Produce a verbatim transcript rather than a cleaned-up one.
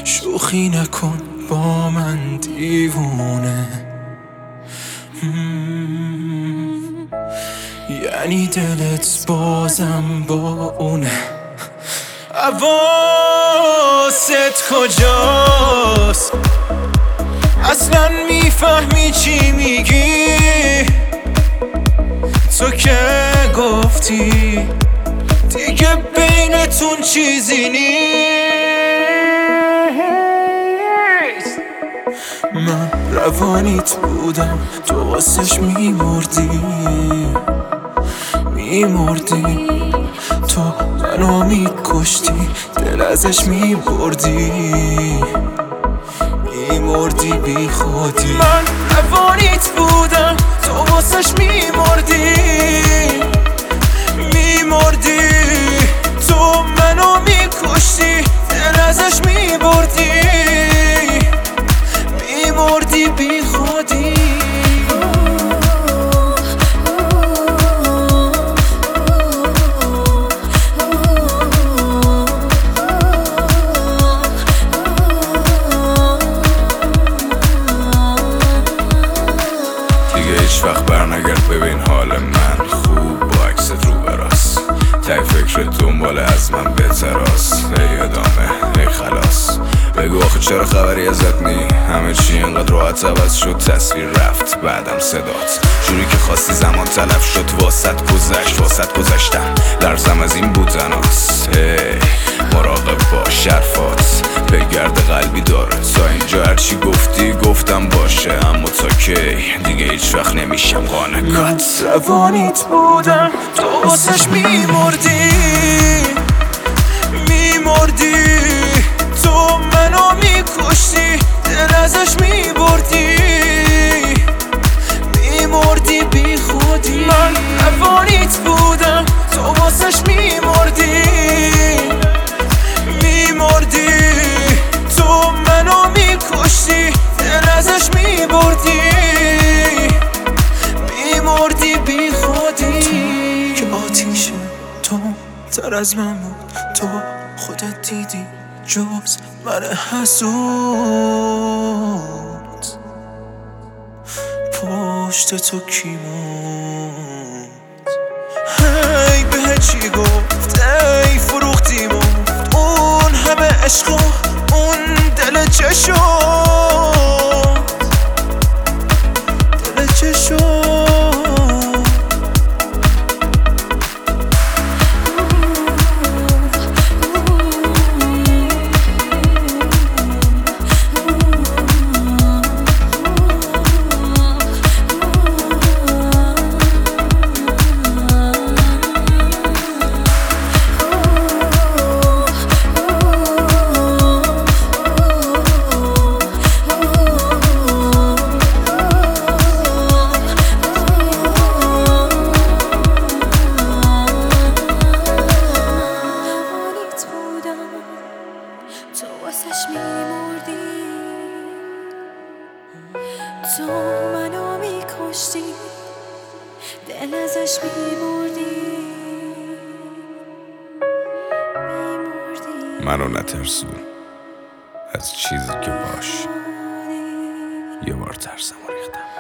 شوخی نکن با من دیوونه. یعنی دلت بازم با اونه. حواست کجاست؟ اصلا میفهمی چی میگی؟ تو که گفتی دیگه بینتون چیزی نیست. من روانیت بودم، تو واسش میمردی میمردی تو منو میکشتی، دل ازش میبردی میمردی بی خودی. من روانیت بودم، تو واسش میمردی میمردی تو منو میکشتی، دل ازش میبردی میمردی بی خودی. هیچ وقت برنگرد ببین حال من خوب با عکست رو براست. تای فکر دنبال از من بهتراست. ای ادامه ای خلاص بگو آخه چرا خبری ازت نی؟ همه چی اینقدر راحت عوض شد، تصویر رفت بعدم صدات جوری که خواستی زمان تلف شد. واسط گذشت واسط گذشتم، لرزم از این بودناست. هی مراقب باش حرفات بگرد قلبی داره. تا اینجا هرچی گفتی گفتم باشه، اما تا کی دیگه هیچ وقت نمیشم قانع. من روانیت بودم، تو واسش میمردی میمردی تو منو میکشتی، دل ازش میبردی میمردی بی خودی. من روانیت بودم، تو واسش میمردی میمردی تو منو میکشتی، دل ازش میبردی میمردی بی خودی. که آتیشه تو تر از من بود، تو خودت دیدی جز من حسود پشت تو کی موند؟ هی به چی گفت ای فروختی مفت اون همه عشق و اون دل چه شد؟ دل چه شد؟ تو واسش میمردی تو منو میکشتی، دل ازش میبردی میمردی. منو نترسون از چیزی که باش یه بار ترسم و ریختم.